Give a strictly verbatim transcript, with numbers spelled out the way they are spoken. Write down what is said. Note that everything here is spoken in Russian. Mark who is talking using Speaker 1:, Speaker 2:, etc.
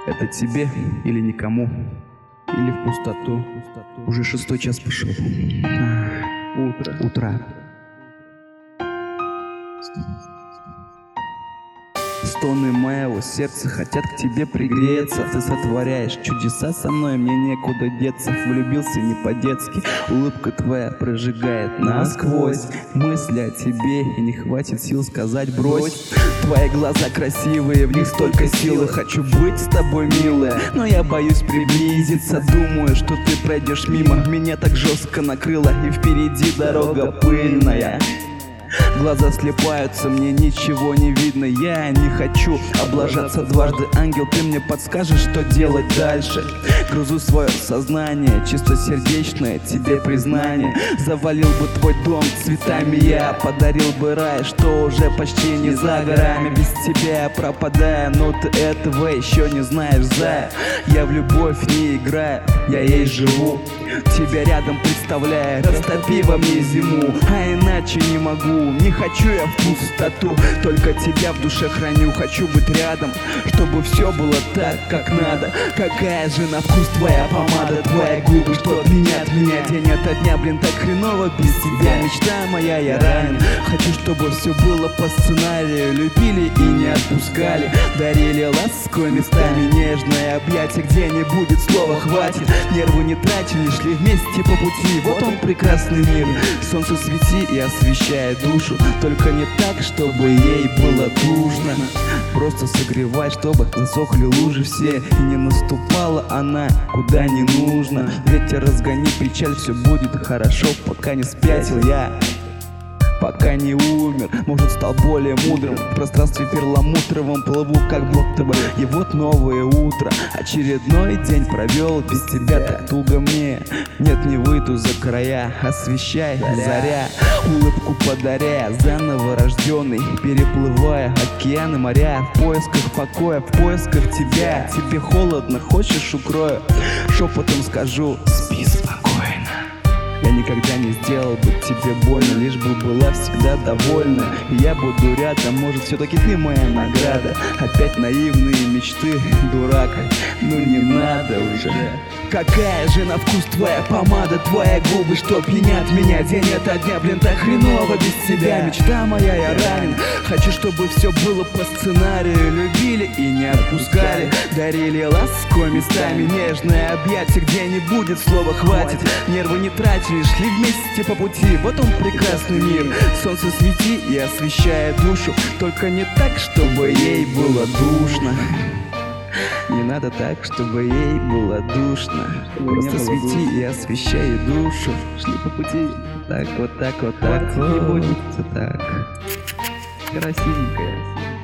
Speaker 1: Это тебе или никому, или в пустоту. Уже шестой час пошел. Утро. Утро. Стоны моего сердца хотят к тебе пригреться. Ты сотворяешь чудеса со мной, мне некуда деться. Влюбился не по-детски, улыбка твоя прожигает насквозь. Мысли о тебе, и не хватит сил сказать брось. Твои глаза красивые, в них столько силы. Хочу быть с тобой, милая, но я боюсь приблизиться. Думаю, что ты пройдешь мимо, меня так жестко накрыло, и впереди дорога пыльная. Глаза слепаются, мне ничего не видно. Я не хочу облажаться дважды. Ангел, ты мне подскажешь, что делать дальше. Грузу свое сознание, чистосердечное тебе признание. Завалил бы твой дом цветами я, подарил бы рай, что уже почти не за горами. Без тебя я пропадаю, но ты этого еще не знаешь, зая. Я в любовь не играю, я ей живу, тебя рядом представляя. Растопи во мне зиму, а иначе не могу. Не хочу я в пустоту, только тебя в душе храню. Хочу быть рядом, чтобы все было так, как надо. Какая же на вкус твоя помада, твои губы, что менять меня день ото дня. Блин, так хреново без тебя, мечта моя, я ранен. Хочу, чтобы все было по сценарию. Любили и не отпускали, дарили лаской местами нежное объятие, где не будет слова хватит. Нервы не тратили, шли вместе по пути. Вот он прекрасный мир, солнце свети и освещай душу. Только не так, чтобы ей было душно. Просто согревай, чтобы засохли лужи все, и не наступала она куда не нужно. Ветер разгони печаль, все будет хорошо, пока не спятил я, пока не умер. Может, стал более мудрым, в пространстве перламутровом плыву как будто бы. И вот новое утро, очередной день провел без тебя так туго мне. Нет, не выйду за края, освещай заря, улыбку подаря, заново рожденный, переплывая океаны, моря, в поисках покоя, в поисках тебя. Тебе холодно, хочешь укрою, шепотом скажу: спи спокойно. Я никогда не сделал бы тебе больно, лишь бы была всегда довольна. И я буду рядом, может, все-таки ты моя награда. Опять наивные мечты, дурак, ну не надо уже. Какая же на вкус твоя помада, твои губы, что пьянят меня день ото дня. Блин, так хреново без тебя, мечта моя, я ранен. Хочу, чтобы все было по сценарию. Любили и не отпускали, дарили лаской местами нежное объятие, где не будет слова хватит. Нервы не тратили, шли вместе по пути. Вот он прекрасный мир, солнце свети и освещая душу. Только не так, чтобы ей было душно. Не надо так, чтобы ей было душно. Просто свети и освещай душу. Шли по пути, так вот так вот так. Не будет так. Красивенькая.